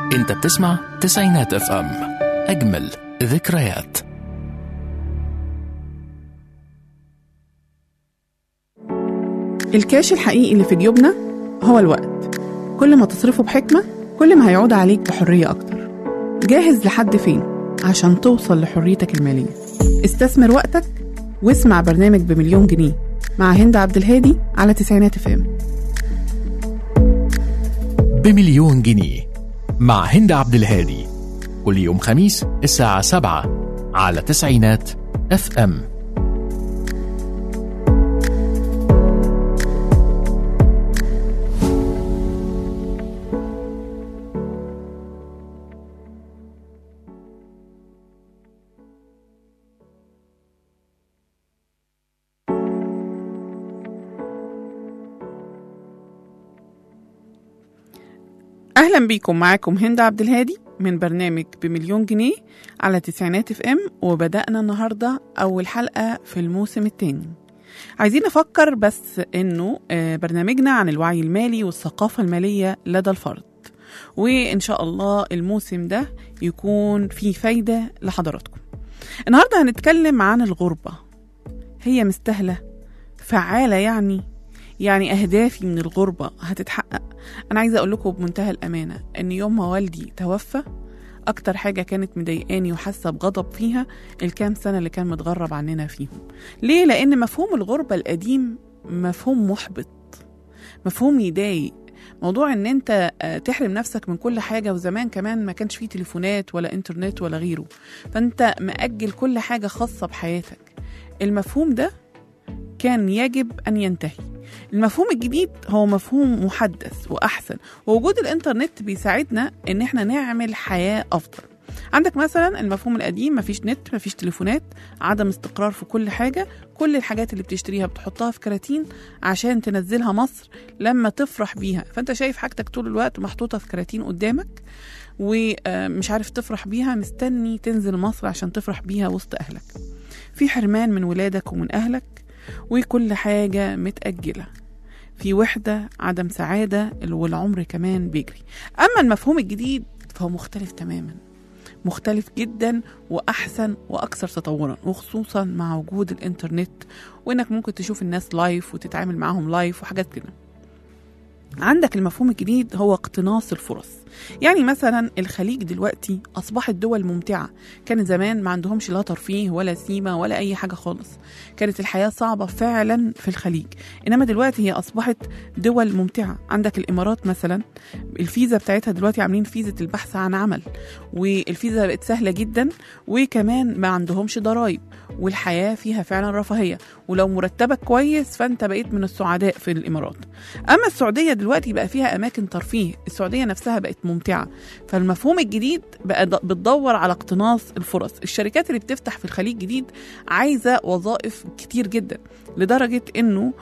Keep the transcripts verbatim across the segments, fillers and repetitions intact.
انت بتسمع تسعينات اف ام، اجمل ذكريات. الكاش الحقيقي اللي في جيوبنا هو الوقت. كل ما تصرفه بحكمة كل ما هيعود عليك بحرية أكتر. جاهز لحد فين عشان توصل لحريتك المالية؟ استثمر وقتك واسمع برنامج بمليون جنيه مع هند عبد الهادي على تسعينات اف ام. بمليون جنيه مع هند عبد الهادي، كل يوم خميس الساعة سبعة على تسعينات اف ام. أهلا بيكم، معاكم هند عبد الهادي من برنامج بمليون جنيه على تسعينات اف ام. وبدأنا النهاردة أول حلقة في الموسم الثاني. عايزين نفكر بس إنه برنامجنا عن الوعي المالي والثقافة المالية لدى الفرد، وإن شاء الله الموسم ده يكون فيه فايدة لحضراتكم. النهاردة هنتكلم عن الغربة. هي مستاهلة؟ فعالة؟ يعني يعني أهدافي من الغربة هتتحقق؟ أنا عايزة أقول لكم بمنتهى الأمانة إن يوم ما والدي توفى أكتر حاجة كانت مضايقاني وحاسة بغضب فيها الكام سنة اللي كان متغرب عننا فيهم. ليه؟ لأن مفهوم الغربة القديم مفهوم محبط، مفهوم يضايق. موضوع إن أنت تحرم نفسك من كل حاجة، وزمان كمان ما كانش فيه تليفونات ولا إنترنت ولا غيره، فأنت مأجل كل حاجة خاصة بحياتك. المفهوم ده كان يجب أن ينتهي. المفهوم الجديد هو مفهوم محدث وأحسن، ووجود الإنترنت بيساعدنا إن احنا نعمل حياة أفضل. عندك مثلا المفهوم القديم، مفيش نت، مفيش تليفونات، عدم استقرار في كل حاجة، كل الحاجات اللي بتشتريها بتحطها في كراتين عشان تنزلها مصر لما تفرح بيها. فأنت شايف حاجتك طول الوقت محطوطة في كراتين قدامك ومش عارف تفرح بيها، مستني تنزل مصر عشان تفرح بيها وسط أهلك. في حرمان من ولادك ومن أهلك، وكل حاجة متأجلة، في وحدة، عدم سعادة، والعمر كمان بيجري. أما المفهوم الجديد فهو مختلف تماما، مختلف جدا وأحسن وأكثر تطورا، وخصوصا مع وجود الإنترنت، وإنك ممكن تشوف الناس لايف وتتعامل معهم لايف وحاجات كده. عندك المفهوم الجديد هو اقتناص الفرص. يعني مثلا الخليج دلوقتي أصبحت دول ممتعة. كانت زمان ما عندهمش لا ترفيه ولا سيما ولا أي حاجة خالص، كانت الحياة صعبة فعلا في الخليج، إنما دلوقتي هي أصبحت دول ممتعة. عندك الإمارات مثلا، الفيزا بتاعتها دلوقتي عاملين فيزا البحث عن عمل، والفيزا بقت سهلة جدا، وكمان ما عندهمش ضرائب، والحياة فيها فعلا رفاهية، ولو مرتبك كويس فأنت بقيت من السعداء في الإمارات. أما السعودية دلوقتي بقى فيها أماكن ترفيه، السعودية نفسها بقت ممتعة. فالمفهوم الجديد بقى بتدور على اقتناص الفرص. الشركات اللي بتفتح في الخليج جديد عايزة وظائف كتير جدا، لدرجة إنه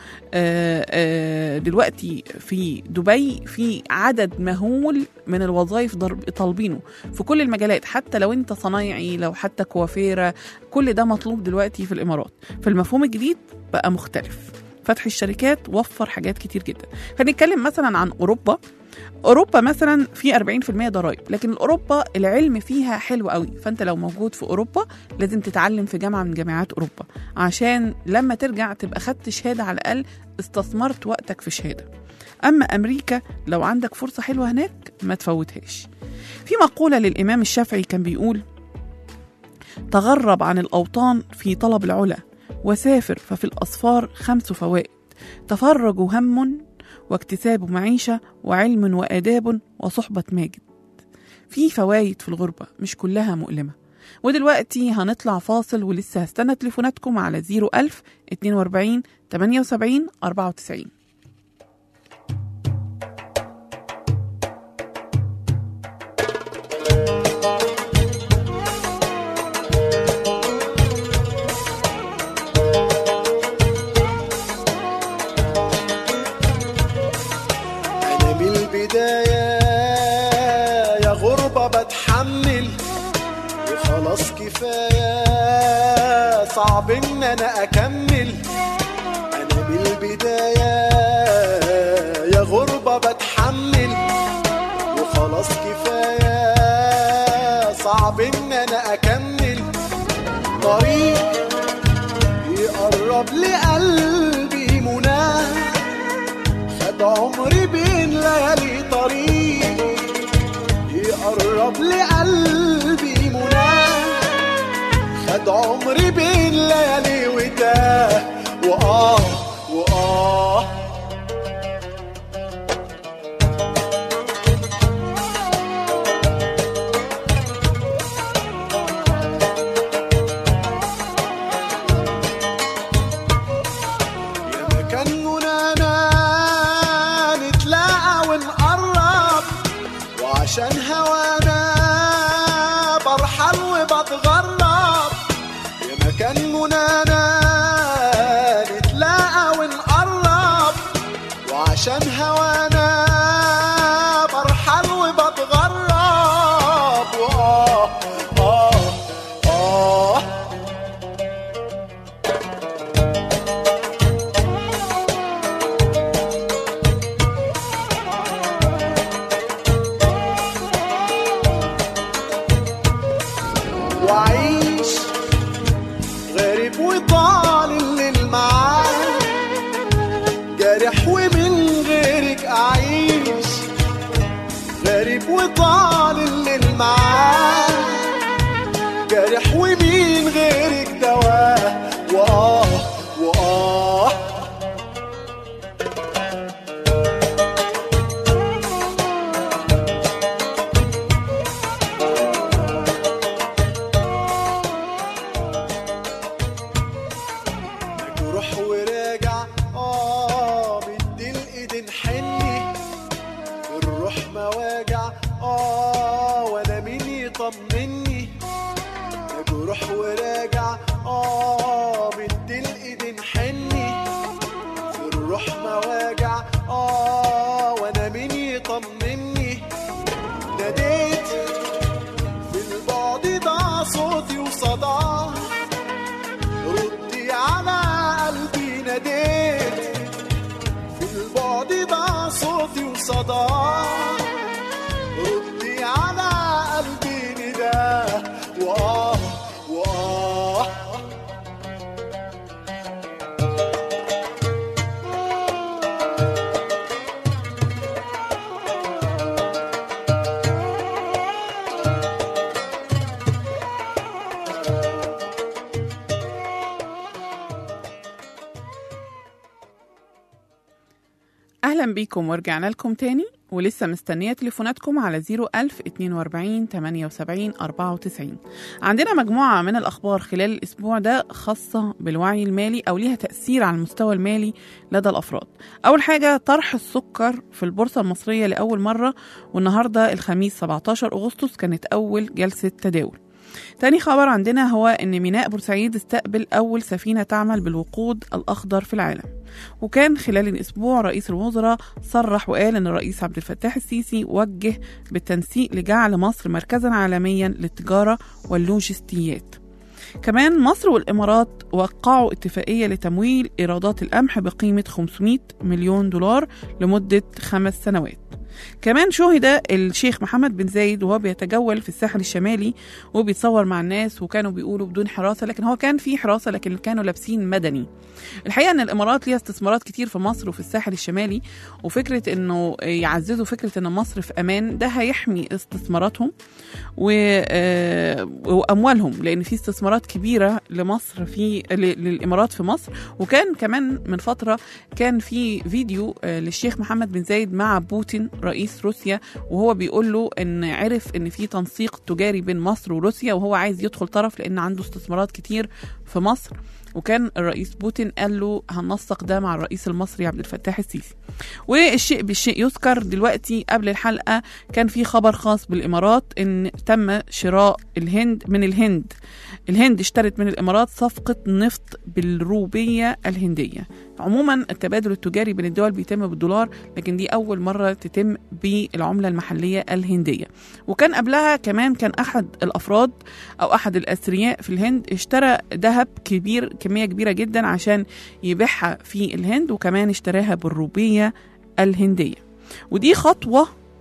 دلوقتي في دبي في عدد مهول من الوظائف طالبينه في كل المجالات، حتى لو أنت صنايعي، لو حتى كوافيرة، كل ده مطلوب دلوقتي في الإمارات. فالمفهوم الجديد بقى مختلف. فتح الشركات وفر حاجات كتير جدا. هنتكلم مثلا عن أوروبا. أوروبا مثلا في أربعين بالمية ضرائب، لكن أوروبا العلم فيها حلو قوي. فأنت لو موجود في أوروبا لازم تتعلم في جامعة من جامعات أوروبا، عشان لما ترجع تبقى خدت شهادة، على الأقل استثمرت وقتك في شهادة. أما أمريكا لو عندك فرصة حلوة هناك ما تفوتهاش. في مقولة للإمام الشافعي كان بيقول: تغرب عن الأوطان في طلب العلا، وسافر ففي الأسفار خمس فوائد: تفرج هم، واكتساب معيشة، وعلم وآداب، وصحبة ماجد. في فوائد في الغربة، مش كلها مؤلمة. ودلوقتي هنطلع فاصل، ولسه هستنى تليفوناتكم على زيرو ألف اتنين واربعين تمانية وسبعين أربعة وتسعين. صعب ان انا اكمل. انا من البداية يا غربة بتحمل، وخلاص كفاية صعب ان انا اكمل طريق يقرب لقلبي مناه. خد عمري بين ليالي طريق يقرب لقلبي مناه. خد عمري بين ليالي وتاه وآه وآه. يا مكان منانا نتلاقى ونقرب، وعشان هوانا برحل وبتغرب. يا مكان منانا نتلاقى ونقرب، وعشان هوانا برحل وبتغرب. وآه آه آه. وعيش غريب وطال الليل معاك، جارح ومن غيرك أعيش. غريب وطال الليل معاك، جارح ومن غيرك دواه. وآه وآه. روح وراجع اه بدي الايد نحني. الروح مواجع اه وانا مين يطمني. روح وراجع اه بدي الايد نحني. الروح مواجع اه وانا مين يطمني. ناديت في البعد ضاع صوتي وصداه. ردي على قلبي ناديت في البعد ضاع صوتي وصداه. ردي على قلبي نداه. وآه وآه. أهلا بيكم ورجعنا لكم تاني، ولسه مستنية تليفوناتكم على زيرو ألف اتنين وأربعين تمانية وسبعين أربعة وتسعين. عندنا مجموعة من الأخبار خلال الأسبوع ده خاصة بالوعي المالي أو ليها تأثير على المستوى المالي لدى الأفراد. أول حاجة طرح السكر في البورصة المصرية لأول مرة، والنهاردة الخميس سبعتاشر أغسطس كانت أول جلسة تداول. تاني خبر عندنا هو أن ميناء بورسعيد استقبل أول سفينة تعمل بالوقود الأخضر في العالم. وكان خلال الأسبوع رئيس الوزراء صرح وقال أن الرئيس عبد الفتاح السيسي وجه بالتنسيق لجعل مصر مركزا عالميا للتجارة واللوجستيات. كمان مصر والإمارات وقعوا اتفاقية لتمويل إيرادات القمح بقيمة خمسمائة مليون دولار لمدة خمس سنوات. كمان شهد الشيخ محمد بن زايد وهو بيتجول في الساحل الشمالي وبيتصور مع الناس، وكانوا بيقولوا بدون حراسة، لكن هو كان في حراسة لكن كانوا لابسين مدني. الحقيقة ان الامارات ليها استثمارات كتير في مصر وفي الساحل الشمالي، وفكرة انه يعززوا فكرة ان مصر في امان ده هيحمي استثماراتهم واموالهم، لان في استثمارات كبيرة لمصر في للامارات في مصر. وكان كمان من فترة كان في فيديو للشيخ محمد بن زايد مع بوتين رئيس روسيا، وهو بيقول له ان عرف ان في تنسيق تجاري بين مصر وروسيا وهو عايز يدخل طرف لان عنده استثمارات كتير في مصر. وكان الرئيس بوتين قال له هننسق ده مع الرئيس المصري عبد الفتاح السيسي. والشيء بالشيء يذكر دلوقتي قبل الحلقة كان في خبر خاص بالإمارات ان تم شراء الهند من الهند الهند اشترت من الإمارات صفقة نفط بالروبية الهندية. عموما التبادل التجاري بين الدول بيتم بالدولار، لكن دي أول مرة تتم بالعملة المحلية الهندية. وكان قبلها كمان كان أحد الأفراد أو أحد الأثرياء في الهند اشترى ذهب كبير كمية كبيرة جدا عشان يبيعها في الهند، وكمان اشتراها بالروبية الهندية. ودي خطوة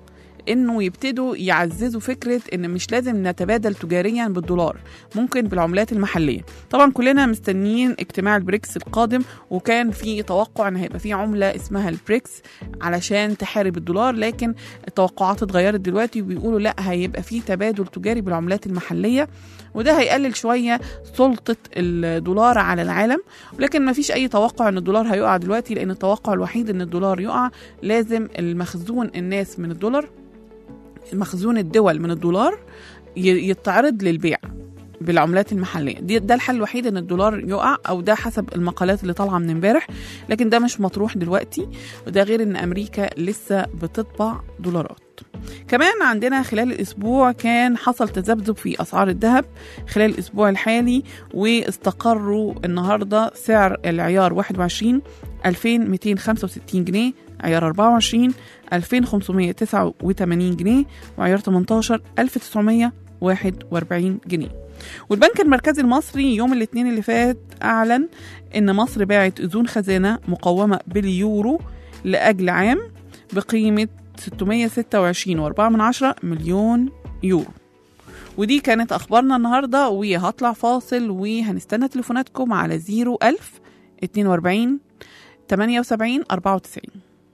انه يبتدوا يعززوا فكره ان مش لازم نتبادل تجاريا بالدولار، ممكن بالعملات المحليه. طبعا كلنا مستنيين اجتماع البريكس القادم، وكان في توقع ان هيبقى في عمله اسمها البريكس علشان تحارب الدولار، لكن التوقعات اتغيرت دلوقتي وبيقولوا لا، هيبقى في تبادل تجاري بالعملات المحليه، وده هيقلل شويه سلطه الدولار على العالم. ولكن ما فيش اي توقع ان الدولار هيقع دلوقتي، لان التوقع الوحيد ان الدولار يقع لازم المخزون الناس من الدولار، مخزون الدول من الدولار يتعرض للبيع بالعملات المحليه. دي ده الحل الوحيد ان الدولار يقع، او ده حسب المقالات اللي طالعه من امبارح، لكن ده مش مطروح دلوقتي. وده غير ان امريكا لسه بتطبع دولارات. كمان عندنا خلال الأسبوع كان حصل تذبذب في أسعار الذهب خلال الأسبوع الحالي، واستقروا النهاردة سعر العيار واحد وعشرين ألفين ومئتين وخمسة وستين جنيه، عيار أربعة وعشرين ألفين وخمسمائة وتسعة وثمانين جنيه، وعيار ثمانية عشر ألف وتسعمائة وواحد وأربعين جنيه. والبنك المركزي المصري يوم الاثنين اللي فات أعلن إن مصر باعت أذون خزانة مقومة باليورو لأجل عام بقيمة ستمائة وستة وعشرين فاصلة أربعة مليون يورو. ودي كانت أخبارنا النهاردة، وهطلع فاصل وهنستنى تليفوناتكم على زيرو ألف اتنين وأربعين تمانية وسبعين أربعة وتسعين.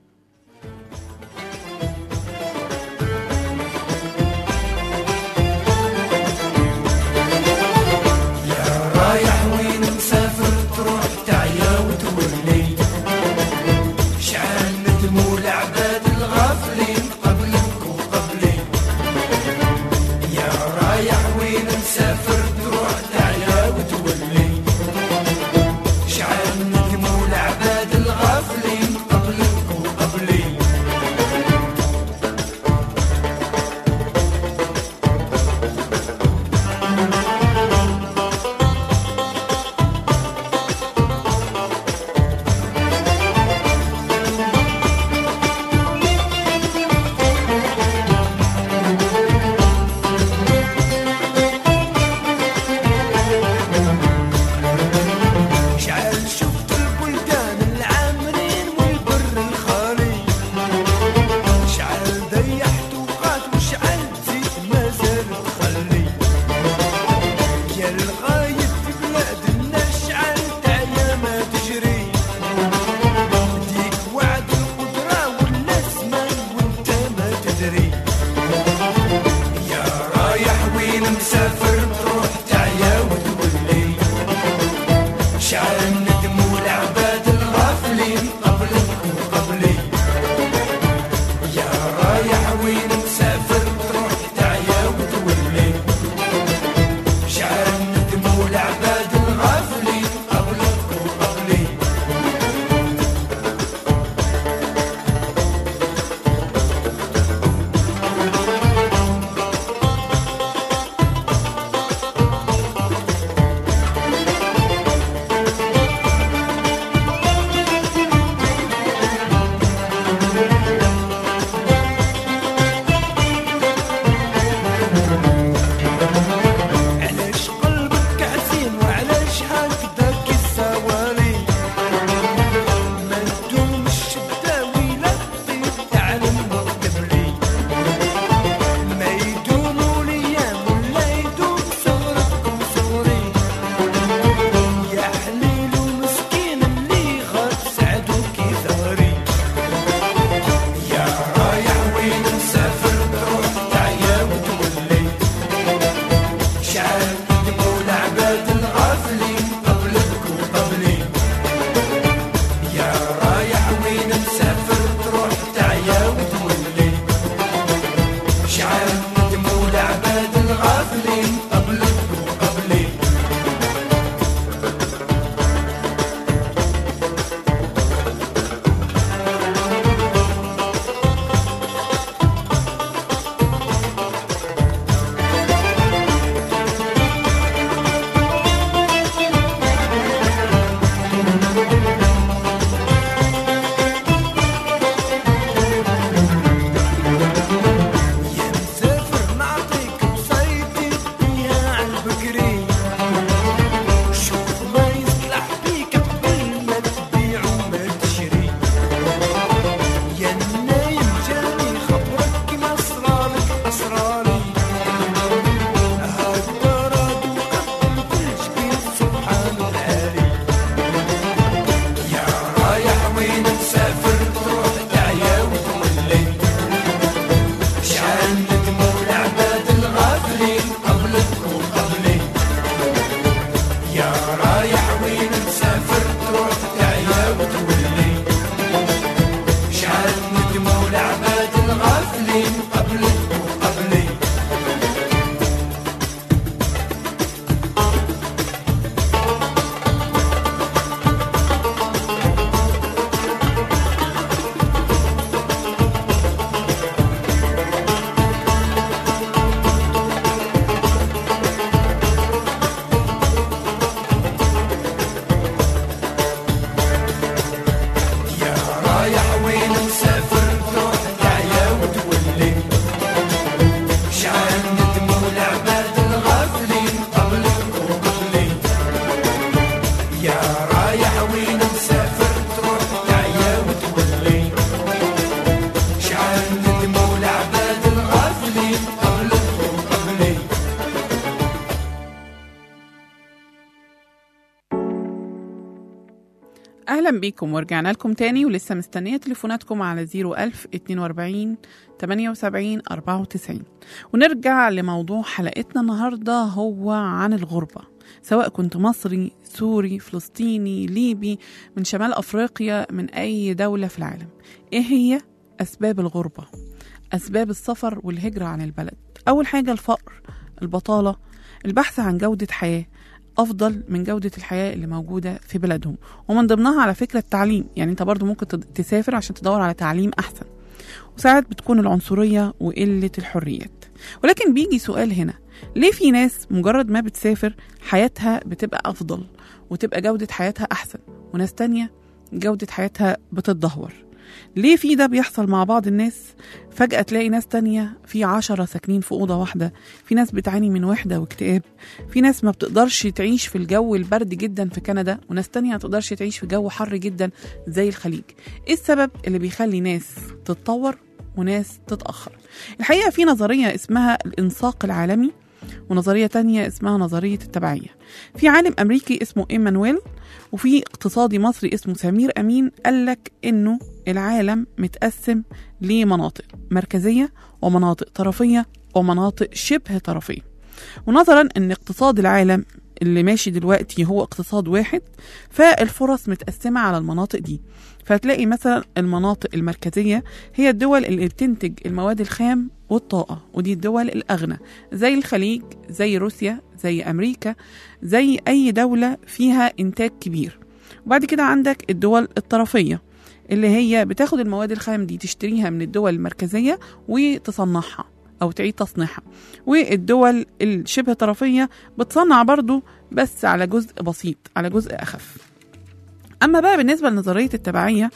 يا رايح وين مسافر تروح تعيا وتولي، شعال مدمول عباد الغافلين قبلك وقبلي. يا رايح وين مسافر تروح تعيا وتولي، شعال مدمول عباد الغافلين قبلك أهلا بيكم ورجعنا لكم تاني، ولسه مستنية تليفوناتكم على زيرو ألف اتنين وأربعين تمانية وسبعين أربعة وتسعين. ونرجع لموضوع حلقتنا النهاردة، هو عن الغربة، سواء كنت مصري، سوري، فلسطيني، ليبي، من شمال أفريقيا، من أي دولة في العالم. إيه هي أسباب الغربة؟ أسباب السفر والهجرة عن البلد. أول حاجة الفقر، البطالة، البحث عن جودة حياة أفضل من جودة الحياة اللي موجودة في بلدهم، ومن ضمنها على فكرة التعليم. يعني أنت برضو ممكن تسافر عشان تدور على تعليم أحسن. وساعات بتكون العنصرية وقلة الحريات. ولكن بيجي سؤال هنا، ليه في ناس مجرد ما بتسافر حياتها بتبقى أفضل وتبقى جودة حياتها أحسن، وناس تانية جودة حياتها بتتدهور؟ ليه في ده بيحصل مع بعض الناس؟ فجأة تلاقي ناس تانية في عشرة ساكنين في أوضة واحدة، في ناس بتعاني من وحدة واكتئاب، في ناس ما بتقدرش تعيش في الجو البرد جدا في كندا، وناس تانية ما تقدرش تعيش في جو حر جدا زي الخليج. إيه السبب اللي بيخلي ناس تتطور وناس تتأخر؟ الحقيقة في نظرية اسمها الإنساق العالمي، ونظرية تانية اسمها نظرية التبعية. في عالم أمريكي اسمه إيمانويل، وفي اقتصادي مصري اسمه سمير أمين، قالك إنه العالم متقسم لمناطق مركزية ومناطق طرفية ومناطق شبه طرفية. ونظرا إن اقتصاد العالم اللي ماشي دلوقتي هو اقتصاد واحد، فالفرص متقسمة على المناطق دي. فتلاقي مثلا المناطق المركزية هي الدول اللي بتنتج المواد الخام والطاقة، ودي الدول الأغنى زي الخليج، زي روسيا، زي أمريكا، زي أي دولة فيها إنتاج كبير. وبعد كده عندك الدول الطرفية اللي هي بتاخد المواد الخام دي تشتريها من الدول المركزية وتصنعها أو تعيد تصنيعها. والدول الشبه طرفية بتصنع برضو بس على جزء بسيط، على جزء أخف. أما بقى بالنسبة لنظرية التبعية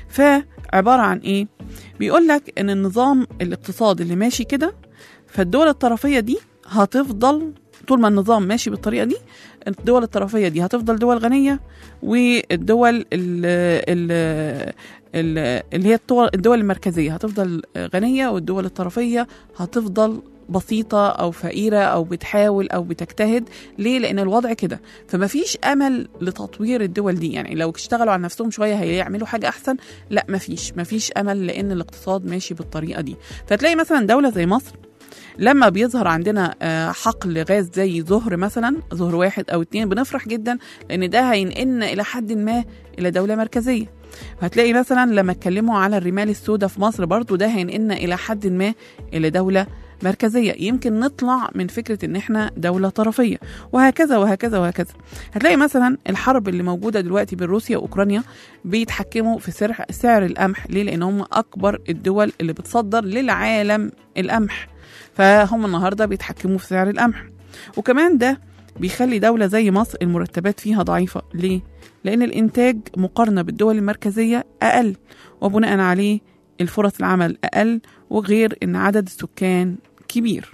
فعبارة عن إيه؟ بيقولك إن النظام الاقتصادي اللي ماشي كده، فالدول الطرفية دي هتفضل طول ما النظام ماشي بالطريقة دي، الدول الطرفية دي هتفضل دول غنية، والدول ال ال ال اللي هي الدول المركزية هتفضل غنية، والدول الطرفية هتفضل بسيطة أو فقيرة أو بتحاول أو بتجتهد. ليه؟ لأن الوضع كده، فما فيش أمل لتطوير الدول دي. يعني لو اشتغلوا على نفسهم شوية هيعملوا حاجة أحسن، لا ما فيش ما فيش أمل، لأن الاقتصاد ماشي بالطريقة دي. فتلاقي مثلا دولة زي مصر لما بيظهر عندنا حقل غاز زي زهر مثلا، زهر واحد أو اتنين، بنفرح جدا لأن ده هينقلنا إلى حد ما إلى دولة مركزية. هتلاقي مثلا لما اتكلموا على الرمال السوداء في مصر، برضو ده هينقلنا إلى حد ما إلى دولة مركزية. يمكن نطلع من فكرة إن إحنا دولة طرفية، وهكذا وهكذا وهكذا. هتلاقي مثلا الحرب اللي موجودة دلوقتي بين روسيا وأوكرانيا بيتحكموا في سعر, سعر القمح. ليه؟ لأن هم أكبر الدول اللي بتصدر للعالم القمح، فهم النهاردة بيتحكموا في سعر القمح. وكمان ده بيخلي دولة زي مصر المرتبات فيها ضعيفة. ليه؟ لأن الإنتاج مقارنة بالدول المركزية أقل، وبناء عليه الفرص العمل أقل، وغير إن عدد السكان كبير.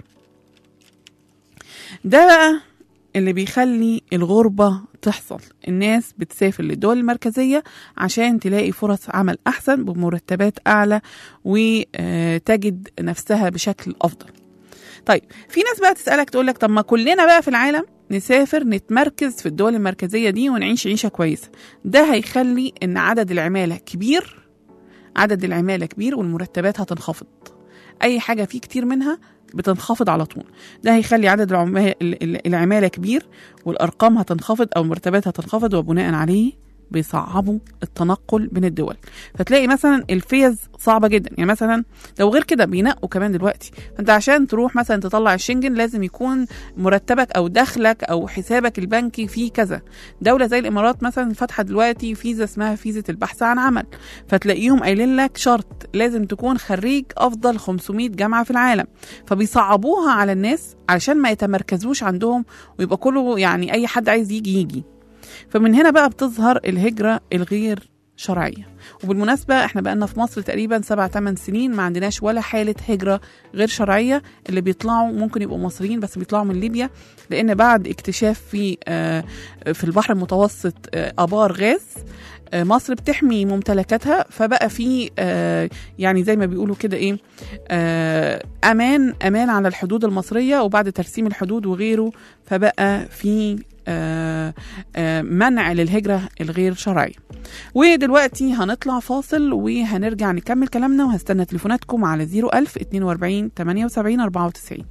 ده بقى اللي بيخلي الغربة تحصل. الناس بتسافر للدول المركزية عشان تلاقي فرص عمل أحسن بمرتبات أعلى، وتجد نفسها بشكل أفضل. طيب في ناس بقى تسألك تقولك، طب ما كلنا بقى في العالم نسافر نتمركز في الدول المركزية دي ونعيش عيشة كويسة. ده هيخلي إن عدد العمالة كبير، عدد العمالة كبير والمرتبات هتنخفض. أي حاجة فيه كتير منها بتنخفض على طول. ده هيخلي عدد العمالة كبير والأرقام هتنخفض أو المرتبات هتنخفض، وبناء عليه بيصعبوا التنقل بين الدول. فتلاقي مثلا الفيز صعبة جدا. يعني مثلا لو غير كده بينقوا كمان دلوقتي، فانت عشان تروح مثلا تطلع الشنجن لازم يكون مرتبك او دخلك او حسابك البنكي فيه كذا. دولة زي الامارات مثلا فاتحة دلوقتي فيزا اسمها فيزا البحث عن عمل، فتلاقيهم قايلين لك شرط لازم تكون خريج افضل خمسمية جامعة في العالم، فبيصعبوها على الناس علشان ما يتمركزوش عندهم ويبقى كله يعني اي حد عايز يجي يجي. فمن هنا بقى بتظهر الهجرة الغير شرعية. وبالمناسبة احنا بقالنا في مصر تقريبا سبع تمن سنين ما عندناش ولا حالة هجرة غير شرعية. اللي بيطلعوا ممكن يبقوا مصريين بس بيطلعوا من ليبيا، لأن بعد اكتشاف في آه في البحر المتوسط آه أبار غاز، آه مصر بتحمي ممتلكاتها، فبقى في آه يعني زي ما بيقولوا كده ايه آه أمان أمان على الحدود المصرية. وبعد ترسيم الحدود وغيره فبقى في آه آه منع للهجرة الغير شرعية. ودلوقتي هنطلع فاصل وهنرجع نكمل كلامنا، وهستنى تليفوناتكم على زيرو ألف اتنين وأربعين تمانية وسبعين أربعة وتسعين.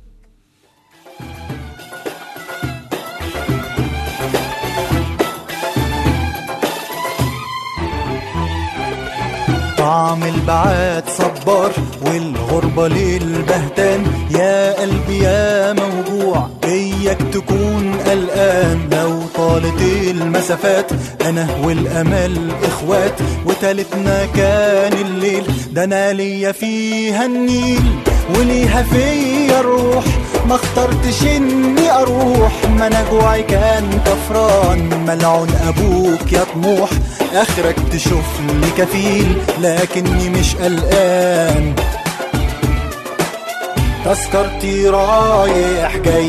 طعم البعاد صبار والغربة للبهتان، يا قلبي يا موجوع إياك تكون قلقان. لو طالت المسافات أنا والأمل إخوات، وتالتنا كان الليل ده أنا ليا فيها النيل وليها فيا الروح. ما اخترتش اني اروح، ما انا جوعي كان كفران. ملعون ابوك يا طموح، اخرك تشوف لي كفيل لكني مش قلقان. تذكرتي رايح جاي،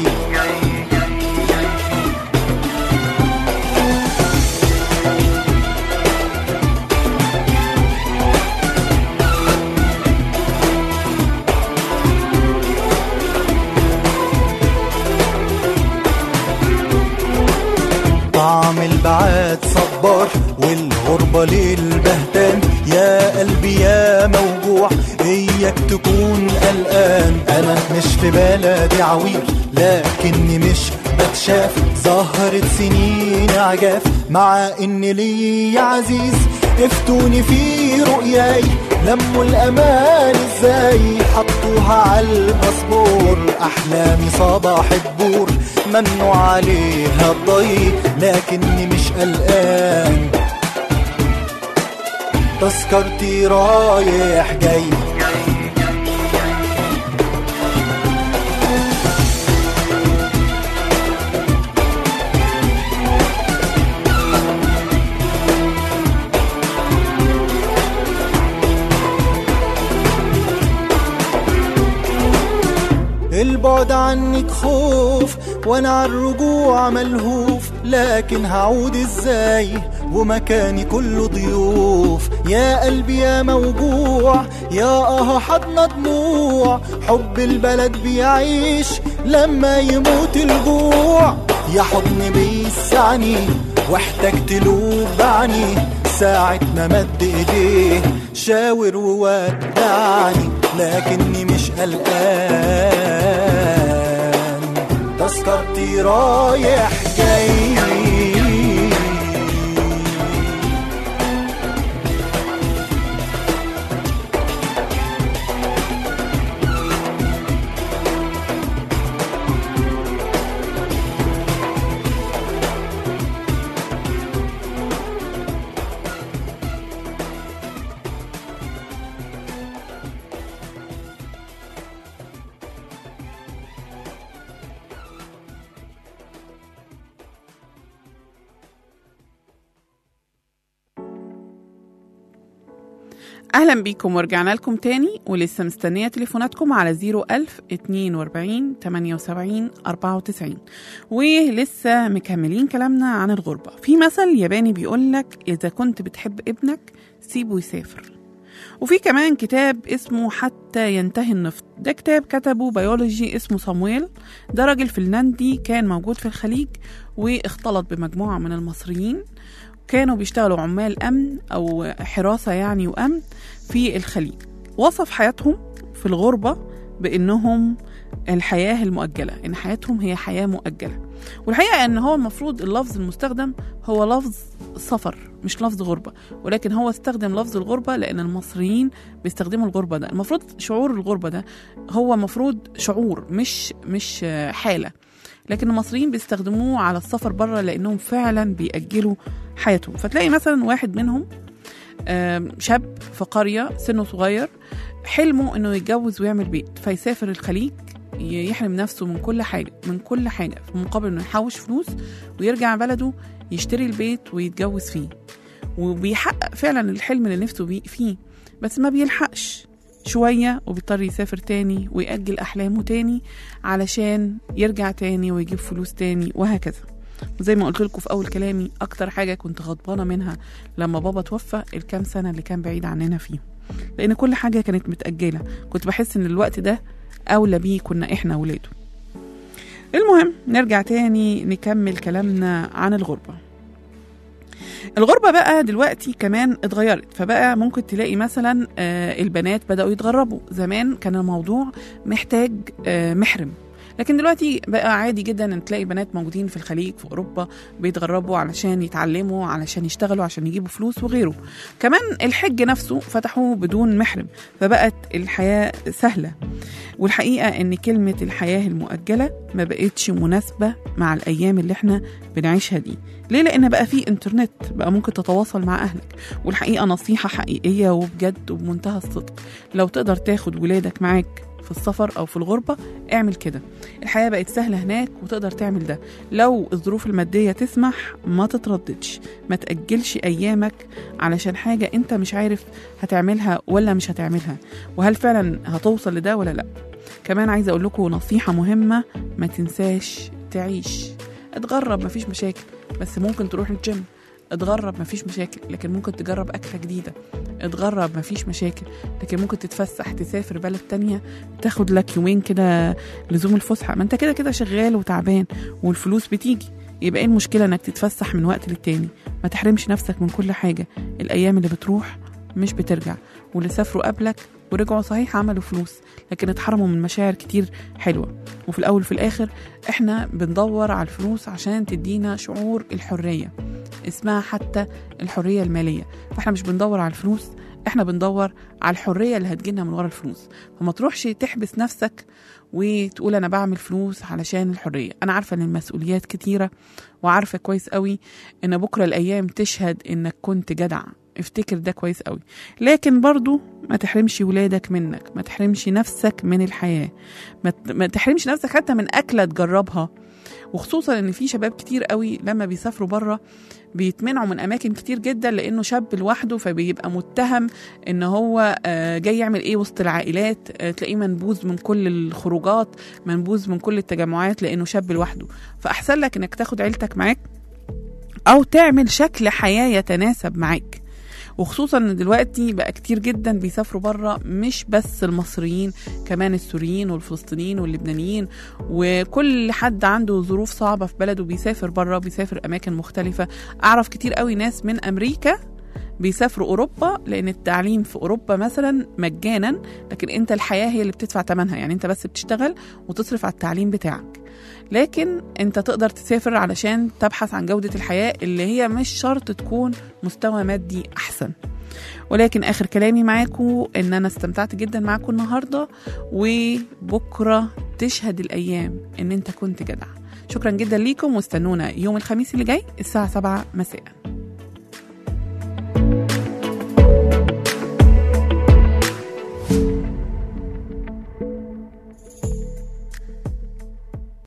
طعم البعاد صبار والغربة للبهتان. يا قلبي يا موجوع إياك تكون قلقان. أنا مش في بلدي عويل لكني مش بتشاف، ظهرت سنين عجاف مع إن لي عزيز. افتوني في رؤياي لموا الأمان ازاي، حطوها على الباسبور. أحلامي صباح الدور ممنوع عليها الضي لكني مش قلقان. تذكرتي رايح جاي، البعد عنك خوف وانا عالرجوع ملهوف. لكن هعود ازاي ومكاني كله ضيوف. يا قلبي يا موجوع يا اه حضن دموع. حب البلد بيعيش لما يموت الجوع. يا حضن بيسعني واحتجت له بعني، ساعة ما مد ايديه شاور وودعني لكني مش قلقان. تذكرتي رايح جاي، أهلا بيكم ورجعنا لكم تاني، ولسه مستنية تليفوناتكم على زيرو ألف اتنين وأربعين تمانية وسبعين أربعة وتسعين. ولسه مكملين كلامنا عن الغربة. في مثل ياباني بيقولك إذا كنت بتحب ابنك سيبه يسافر. وفي كمان كتاب اسمه حتى ينتهي النفط، ده كتاب كتبه بيولوجي اسمه صامويل. ده راجل فنلندي كان موجود في الخليج واختلط بمجموعة من المصريين، كانوا بيشتغلوا عمال أمن أو حراسة يعني وأمن في الخليج. وصف حياتهم في الغربة بأنهم الحياة المؤجلة، إن حياتهم هي حياة مؤجلة. والحقيقة أن هو المفروض اللفظ المستخدم هو لفظ سفر مش لفظ غربة، ولكن هو استخدم لفظ الغربة لأن المصريين بيستخدموا الغربة ده. المفروض شعور الغربة ده هو مفروض شعور مش مش حالة، لكن المصريين بيستخدموه على السفر بره لأنهم فعلا بيأجلوا حياتهم. فتلاقي مثلا واحد منهم شاب في قرية سنه صغير، حلمه انه يتجوز ويعمل بيت، فيسافر الخليج يحرم نفسه من كل حاجة من كل حاجة في مقابل انه يحوش فلوس ويرجع بلده يشتري البيت ويتجوز فيه. وبيحقق فعلا الحلم اللي نفسه فيه، بس ما بيلحقش شوية وبيضطر يسافر تاني ويأجل أحلامه تاني علشان يرجع تاني ويجيب فلوس تاني وهكذا. وزي ما قلت لكم في أول كلامي، أكتر حاجة كنت غضبانة منها لما بابا توفى الكام سنة اللي كان بعيد عننا فيهم، لأن كل حاجة كانت متأجلة. كنت بحس إن الوقت ده أولى بيه كنا إحنا ولاده. المهم نرجع تاني نكمل كلامنا عن الغربة. الغربة بقى دلوقتي كمان اتغيرت، فبقى ممكن تلاقي مثلا البنات بدأوا يتغربوا. زمان كان الموضوع محتاج محرم، لكن دلوقتي بقى عادي جدا ان تلاقي بنات موجودين في الخليج في اوروبا بيتغربوا علشان يتعلموا، علشان يشتغلوا، عشان يجيبوا فلوس وغيره. كمان الحج نفسه فتحوه بدون محرم، فبقت الحياة سهلة. والحقيقة ان كلمة الحياة المؤجلة ما بقتش مناسبة مع الايام اللي احنا بنعيشها دي. ليه؟ لان بقى في انترنت، بقى ممكن تتواصل مع اهلك. والحقيقة نصيحة حقيقية وبجد وبمنتهى الصدق، لو تقدر تاخد ولادك معاك في السفر أو في الغربة اعمل كده. الحياة بقت سهلة هناك وتقدر تعمل ده. لو الظروف المادية تسمح ما تترددش، ما تأجلش أيامك علشان حاجة أنت مش عارف هتعملها ولا مش هتعملها، وهل فعلا هتوصل لده ولا لا. كمان عايزة أقول لكم نصيحة مهمة، ما تنساش تعيش. اتغرب مفيش مشاكل، بس ممكن تروح الجيم. اتغرب مفيش مشاكل، لكن ممكن تجرب أكلة جديدة. اتغرب مفيش مشاكل، لكن ممكن تتفسح، تسافر بلد تانية، تاخد لك يومين كده لزوم الفسحة. ما انت كده كده شغال وتعبان والفلوس بتيجي، يبقى ايه المشكلة انك تتفسح من وقت للتاني؟ ما تحرمش نفسك من كل حاجة. الأيام اللي بتروح مش بترجع، واللي سافروا قبلك ورجعوا صحيح عملوا فلوس، لكن اتحرموا من مشاعر كتير حلوة. وفي الأول وفي الآخر احنا بندور على الفلوس عشان تدينا شعور الحرية، اسمها حتى الحرية المالية. فاحنا مش بندور على الفلوس، احنا بندور على الحرية اللي هتجينا من ورا الفلوس. فما تروحش تحبس نفسك وتقول انا بعمل فلوس علشان الحرية. انا عارفة ان المسؤوليات كتيرة، وعارفة كويس قوي ان بكرة الايام تشهد انك كنت جدع، افتكر ده كويس قوي. لكن برضو ما تحرمش ولادك منك، ما تحرمش نفسك من الحياة، ما تحرمش نفسك حتى من أكلة تجربها. وخصوصا ان في شباب كتير قوي لما بيسافروا بره بيتمنعوا من اماكن كتير جدا لانه شاب لوحده، فبيبقى متهم ان هو جاي يعمل ايه وسط العائلات. تلاقيه منبوذ من كل الخروجات، منبوذ من كل التجمعات لانه شاب لوحده. فاحسن لك انك تاخد عيلتك معاك او تعمل شكل حياة يتناسب معاك. وخصوصا ان دلوقتي بقى كتير جدا بيسافروا بره، مش بس المصريين، كمان السوريين والفلسطينيين واللبنانيين، وكل حد عنده ظروف صعبة في بلده بيسافر بره، بيسافر اماكن مختلفة. اعرف كتير قوي ناس من امريكا بيسافروا اوروبا لان التعليم في اوروبا مثلا مجانا، لكن انت الحياة هي اللي بتدفع ثمنها. يعني انت بس بتشتغل وتصرف على التعليم بتاعك، لكن انت تقدر تسافر علشان تبحث عن جودة الحياة اللي هي مش شرط تكون مستوى مادي احسن. ولكن اخر كلامي معاكم ان انا استمتعت جدا معاكم النهاردة، وبكرة تشهد الايام ان انت كنت جدع. شكرا جدا ليكم، واستنونا يوم الخميس اللي جاي الساعة سبعة مساء.